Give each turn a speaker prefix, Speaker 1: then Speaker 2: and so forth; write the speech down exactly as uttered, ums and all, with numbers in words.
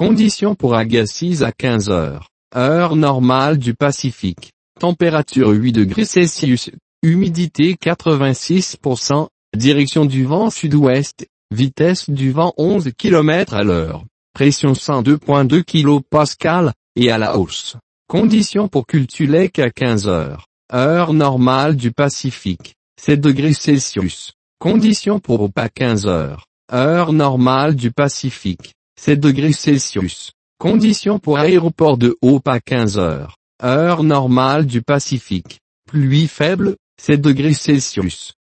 Speaker 1: Conditions pour Agassiz à quinze heures. Heure normale du Pacifique. Température huit degrés Celsius. Humidité quatre-vingt-six pour cent. Direction du vent sud-ouest. Vitesse du vent onze kilomètres à l'heure. Pression cent deux virgule deux kilopascales, et à la hausse. Conditions pour Kultulek à quinze heures. Heure normale du Pacifique. sept degrés Celsius. Conditions pour Hope à quinze heures. Heure normale du Pacifique. sept degrés Celsius. Conditions pour aéroport de Hope à quinze heures. Heure normale du Pacifique. Pluie faible, sept degrés Celsius.